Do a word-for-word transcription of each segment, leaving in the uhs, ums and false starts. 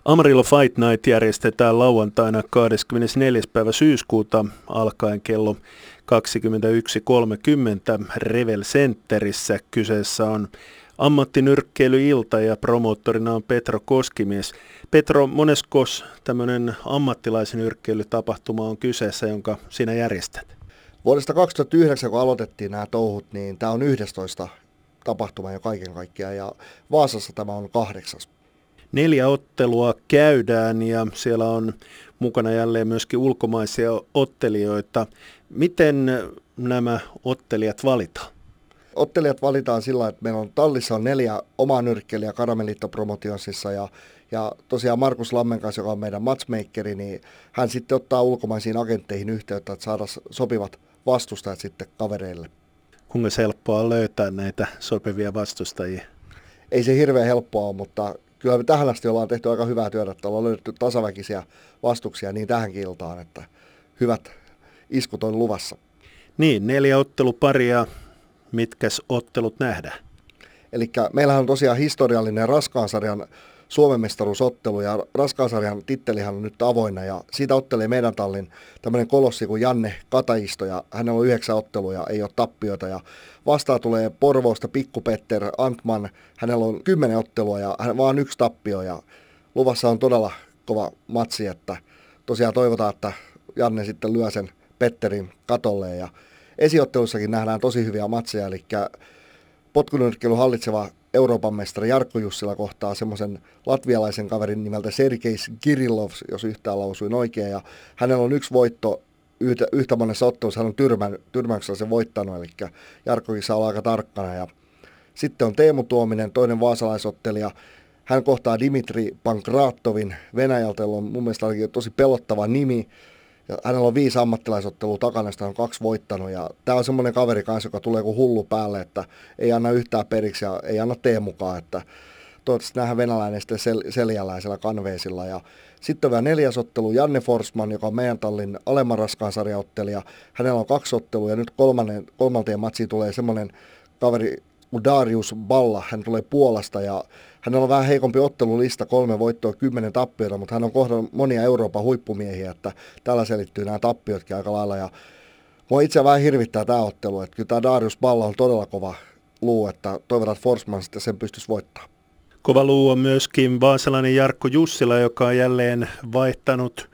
Amarillo Fight Night järjestetään lauantaina kahdeskymmenesneljäs päivä syyskuuta alkaen kello kaksikymmentäyksi kolmekymmentä Revel Centerissä. Kyseessä on ammattinyrkkeilyilta ja promoottorina on Petro Koskimies. Petro, moneskos tämmöinen ammattilaisen nyrkkeilytapahtuma on kyseessä, jonka sinä järjestät? Vuodesta kaksituhattayhdeksän, kun aloitettiin nämä touhut, niin tämä on yhdestoista tapahtuma jo kaiken kaikkiaan ja Vaasassa tämä on kahdeksas. Neljä ottelua käydään ja siellä on mukana jälleen myöskin ulkomaisia ottelijoita. Miten nämä ottelijat valitaan? Ottelijat valitaan sillä, että meillä on tallissa on neljä omaa nyrkkeilijää Karameliitto Promotionsissa ja, ja tosiaan Markus Lammenkas, joka on meidän matchmakeri, niin hän sitten ottaa ulkomaisiin agentteihin yhteyttä, että saadaan sopivat vastustajat sitten kavereille. Kuinka helppoa on löytää näitä sopivia vastustajia? Ei se hirveän helppoa ole, mutta kyllä me tähän asti ollaan tehty aika hyvää työtä, että ollaan löydetty tasaväkisiä vastuksia niin tähänkin iltaan, että hyvät iskut on luvassa. Niin, neljä otteluparia. Mitkäs ottelut nähdään? Eli meillähän on tosiaan historiallinen raskaansarjan Suomen mestaruusottelu ja raskaansarjan tittelihän on nyt avoinna ja siitä ottelee meidän tallin tämmöinen kolossi kuin Janne Kataisto ja hänellä on yhdeksän ottelua ja ei ole tappioita ja vastaan tulee Porvoosta Pikku-Petter Antman, hänellä on kymmenen ottelua ja hän vaan yksi tappio ja luvassa on todella kova matsi, että tosiaan toivotaan, että Janne sitten lyö sen Petterin katolle ja esiottelussakin nähdään tosi hyviä matseja, eli potkunyrkkeilyn hallitseva Euroopan mestari Jarkko Jussila kohtaa semmoisen latvialaisen kaverin nimeltä Sergei Kirillov, jos yhtään lausuin oikein, ja hänellä on yksi voitto yhtä, yhtä monessa ottelussa, hän on tyrmä, tyrmäyksellä sen voittanut, eli Jarkkokin saa olla aika tarkkana. Ja sitten on Teemu Tuominen, toinen vaasalaisottelija, hän kohtaa Dimitri Pankratovin Venäjältä, jolla on mun mielestä tosi pelottava nimi. Ja hänellä on viisi ammattilaisottelua takana, sitä on kaksi voittanut ja tämä on semmoinen kaveri kanssa, joka tulee kuin hullu päälle, että ei anna yhtään periksi ja ei anna Teemukaan, että toivottavasti nähdään venäläinen sitten sel- seljäläisellä kanveesilla. Ja sitten on vielä neljäs ottelu Janne Forsman, joka on meidän tallin alemman raskaan sarjaottelija. Hänellä on kaksi ottelua ja nyt kolmannen, kolmanteen matsiin tulee semmoinen kaveri kuin Darius Balla, hän tulee Puolasta ja hänellä on vähän heikompi ottelulista, kolme voittoa, kymmenen tappiota, mutta hän on kohdannut monia Euroopan huippumiehiä, että tällä selittyy nämä tappiotkin aika lailla. Ja mua itse vähän hirvittää tämä ottelu, että kyllä tämä Darius Balla on todella kova luu, että toivotaan, että Forsman sitten sen pystyisi voittamaan. Kova luu on myöskin vaasalainen Jarkko Jussila, joka on jälleen vaihtanut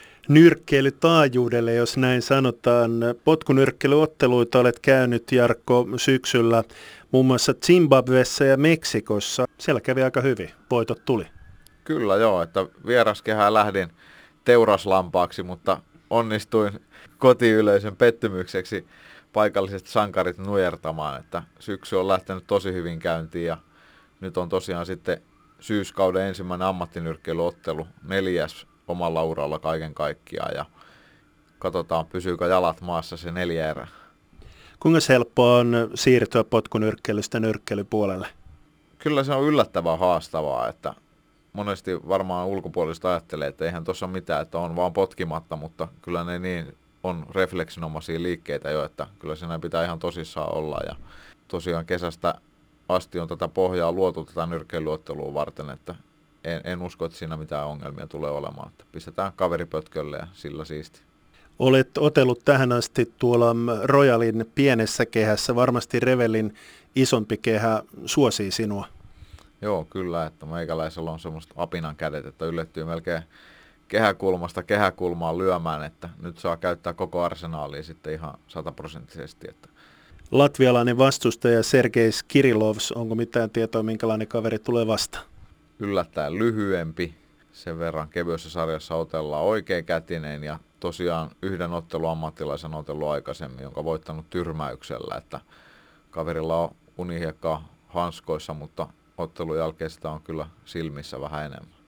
nyrkkeilytaajuudelle, jos näin sanotaan. Potkunyrkkeilyotteluita olet käynyt, Jarkko, syksyllä muun muassa Zimbabwessa ja Meksikossa. Siellä kävi aika hyvin. Voitot tuli. Kyllä joo, että vieraskehään lähdin teuraslampaaksi, mutta onnistuin kotiyleisön pettymykseksi paikalliset sankarit nujertamaan, että syksy on lähtenyt tosi hyvin käyntiin ja nyt on tosiaan sitten syyskauden ensimmäinen ammattinyrkkeilyottelu, neljäs omalla uralla kaiken kaikkiaan ja katsotaan pysyykö jalat maassa se neljä erää. Kuinka helppoa on siirtyä potkunyrkkeilystä nyrkkeilypuolelle? Kyllä se on yllättävän haastavaa, että monesti varmaan ulkopuolista ajattelee, että eihän tuossa mitään, että on vaan potkimatta, mutta kyllä ne niin on refleksinomaisia liikkeitä jo, että kyllä siinä pitää ihan tosissaan olla ja tosiaan kesästä asti on tätä pohjaa luotu tätä nyrkkeilyottelua varten, että en, en usko, että siinä mitään ongelmia tulee olemaan, että pistetään kaveripötkölle ja sillä siisti. Olet otellut tähän asti tuolla Royalin pienessä kehässä. Varmasti Revelin isompi kehä suosii sinua. Joo, kyllä. Että meikäläisellä on semmoista apinan kädet, että yllettyy melkein kehäkulmasta kehäkulmaan lyömään, että nyt saa käyttää koko arsenaalia sitten ihan sataprosenttisesti. Että latvialainen vastustaja Sergei Kirilovs, onko mitään tietoa, minkälainen kaveri tulee vastaan? Yllättäen lyhyempi. Sen verran kevyessä sarjassa otellaan oikeakätinen ja tosiaan yhden ottelu ammattilaisen otellut aikaisemmin, jonka voittanut tyrmäyksellä, että kaverilla on unihiekkaa hanskoissa, mutta ottelun jälkeen sitä on kyllä silmissä vähän enemmän.